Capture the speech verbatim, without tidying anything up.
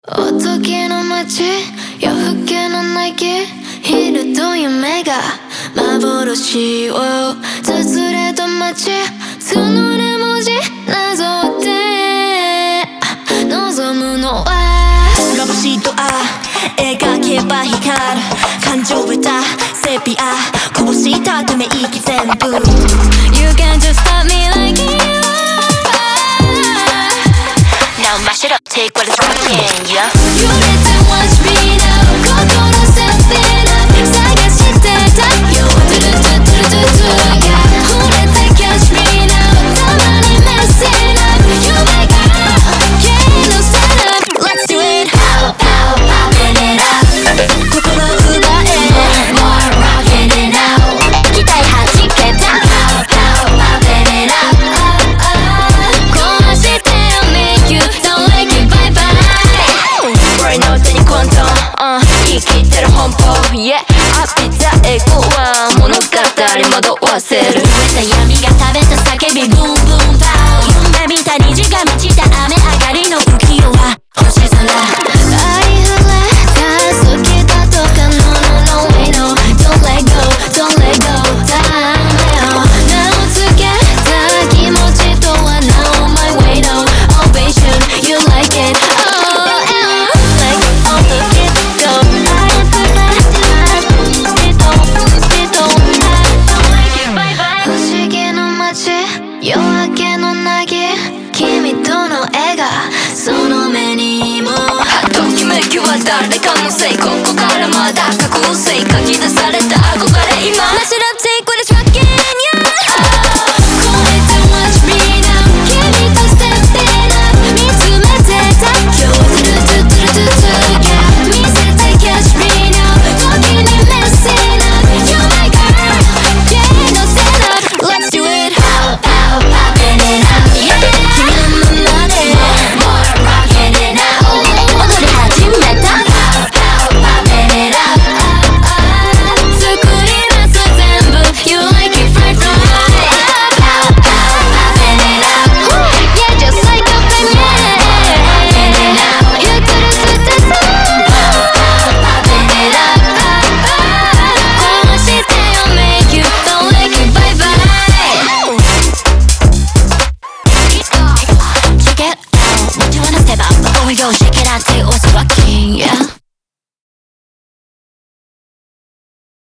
おとぎの街、夜更けのナイキ、昼と夢が幻をつれた街、その二文字なぞって望むのは眩しいドア描けば光る感情歌セピアこぼしたため息全部 You can just stop me like you are Now mash it up, take what it's working, yeah You need to watch me now 心セッティング探してた You want to do do do do do yeah 触れて catch me now たまに messing up You my girl, yeah, no stand up Let's do it Pow, pow, popping it up 心奪え More, more, rocking it out 期待はじけた Pow, pow, popping it up壊して make you don't like it, bye bye Right now 手にコントン、uh, 生きてる奔放 Yeah ハッピーザエゴは物語惑わせる飢えた闇が食べた叫び Boom, boom, pow 夢見た虹が満ちた雨上がりの浮世は星空愛溢れた好きだとか No, no, no, wait, no Don't let go, don't let go ダメよ名をつけた気持ちとは Now on my way, no Ovation, you like it Oh, oh Like all the kids go 愛溢れた人人 Don't like it, bye bye 不思議の街夜明けの凪君との絵がその目にもときめきは誰かのせいここからまだ覚醒書き出された憧れ今 Let's it up, take